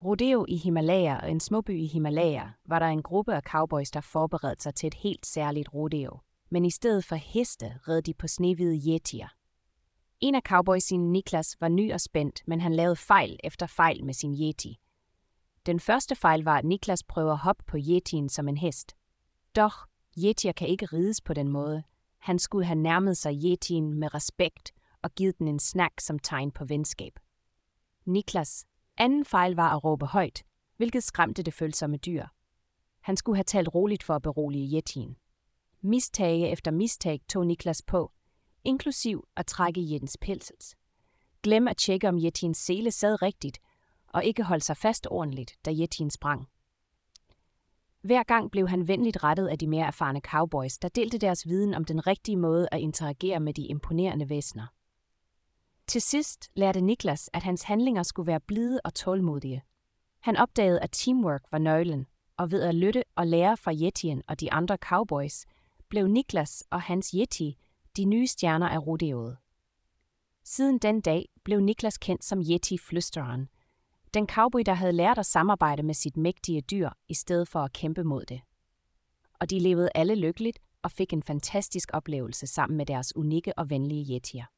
Rodeo i Himalaya og en småby i Himalaya var der en gruppe af cowboys, der forberedte sig til et helt særligt rodeo. Men i stedet for heste red de på snehvide yetier. En af cowboysene, Niklas, var ny og spændt, men han lavede fejl efter fejl med sin yeti. Den første fejl var, at Niklas prøver at hoppe på yetien som en hest. Dog, yetier kan ikke rides på den måde. Han skulle have nærmet sig yetien med respekt og givet den en snak som tegn på venskab. Niklas' anden fejl var at råbe højt, hvilket skræmte det følsomme dyr. Han skulle have talt roligt for at berolige yetien. Mistage efter mistag tog Niklas på, inklusiv at trække yetiens pels. Glem at tjekke, om yetiens sele sad rigtigt, og ikke holde sig fast ordentligt, da yetien sprang. Hver gang blev han venligt rettet af de mere erfarne cowboys, der delte deres viden om den rigtige måde at interagere med de imponerende væsener. Til sidst lærte Niklas, at hans handlinger skulle være blide og tålmodige. Han opdagede, at teamwork var nøglen, og ved at lytte og lære fra yetien og de andre cowboys, blev Niklas og hans yeti de nye stjerner af rodeoet. Siden den dag blev Niklas kendt som yeti-flüstereren, den cowboy, der havde lært at samarbejde med sit mægtige dyr i stedet for at kæmpe mod det. Og de levede alle lykkeligt og fik en fantastisk oplevelse sammen med deres unikke og venlige yetier.